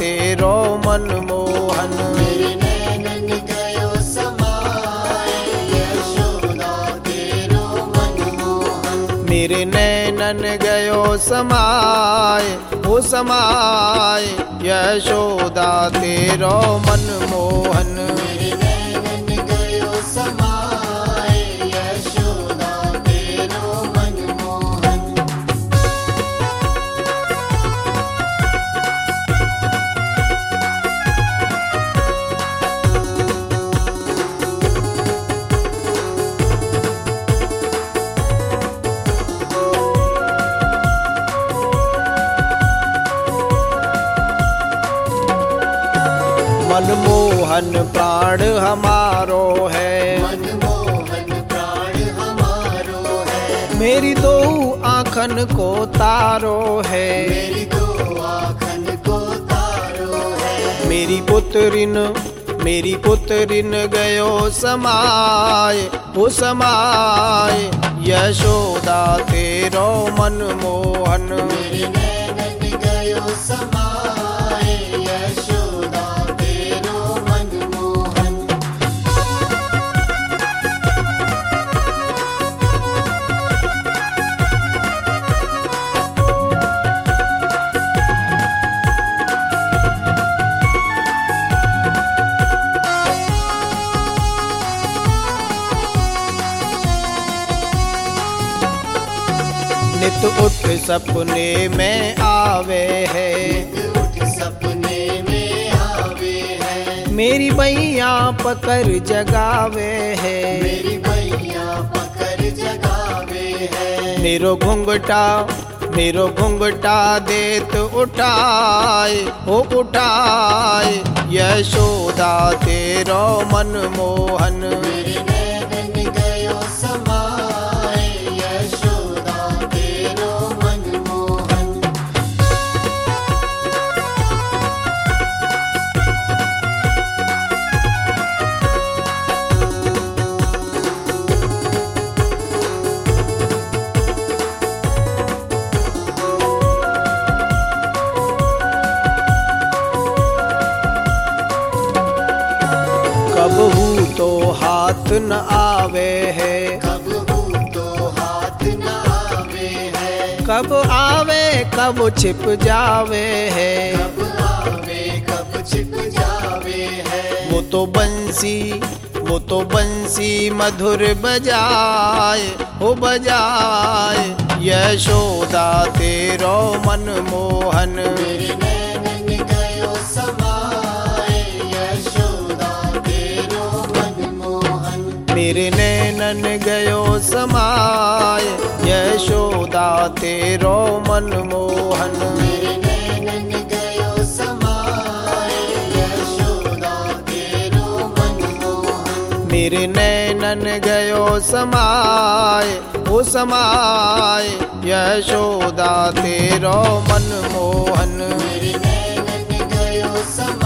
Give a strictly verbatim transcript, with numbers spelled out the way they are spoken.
तेरो मनमोहन। मेरे नैनन गयो समाए यशोदा तेरो मनमोहन। मेरे नैनन गयो समाए ओ समाए यशोदा तेरो मनमोहन। मेरे नैनन गयो समाए यशोदा तेरो मनमोहन। मनमोहन प्राण हमारो है, मनमोहन प्राण हमारो है। मेरी दो आँखन को तारो है, मेरी दो आँखन को तारो है। मेरी पुत्रिन मेरी पुत्रिन गयो समाए ओ समाए यशोदा तेरो मनमोहन। मेरे नैनन गयो समाए यशोदा तेरो मनमोहन। नित उठ सपने में आवे है, उठ सपने में आवे है। मेरी बैया पकड़ जगावे है, मेरी बैया पकड़ जगावे है। मेरो घुंघटा मेरो घुंघटा देत उठाए ओ उठाए यशोदा तेरो मनमोहन। मेरे नैनन गयो समाए यशोदा तेरो मनमोहन। कबहू तो हाथ न आवे है, कब हूँ तो हाथ न आवे है। कब आवे कब छिप जावे है, कब आवे कब छिप जावे है। वो तो बंसी वो तो बंसी मधुर बजाए हो बजाए यशोदा तेरो मनमोहन। मेरे नैनन गयो समाए यशोदा तेरो मनमोहन। मेरे नैनन गयो समाए यशोदा तेरो मनमोहन। मेरे नैनन गयो समाए यशोदा तेरो मनमोहन। मेरे नैनन गयो समाए ओ समाए यशोदा तेरो मनमोहन। मेरे नैनन गयो समाए